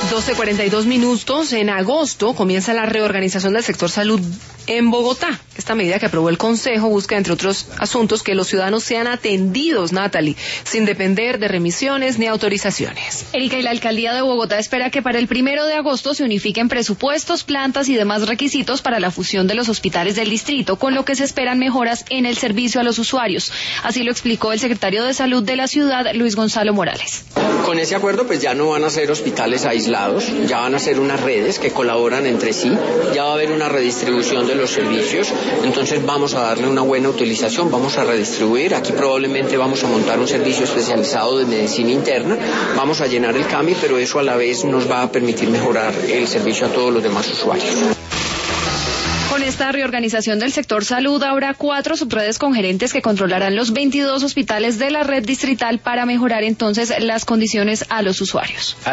12:42. En agosto comienza la reorganización del sector salud en Bogotá. Esta medida que aprobó el Consejo busca, entre otros asuntos, que los ciudadanos sean atendidos, Natalie, sin depender de remisiones ni autorizaciones. Erika, y la alcaldía de Bogotá espera que para el 1 de agosto se unifiquen presupuestos, plantas y demás requisitos para la fusión de los hospitales del distrito, con lo que se esperan mejoras en el servicio a los usuarios. Así lo explicó el secretario de Salud de la ciudad, Luis Gonzalo Morales. Con ese acuerdo, pues ya no van a ser hospitales aislados, ya van a ser unas redes que colaboran entre sí, ya va a haber una redistribución de los servicios, entonces vamos a darle una buena utilización, vamos a redistribuir, aquí probablemente vamos a montar un servicio especializado de medicina interna, vamos a llenar el CAMI, pero eso a la vez nos va a permitir mejorar el servicio a todos los demás usuarios. Con esta reorganización del sector salud, habrá 4 subredes con gerentes que controlarán los 22 hospitales de la red distrital para mejorar entonces las condiciones a los usuarios.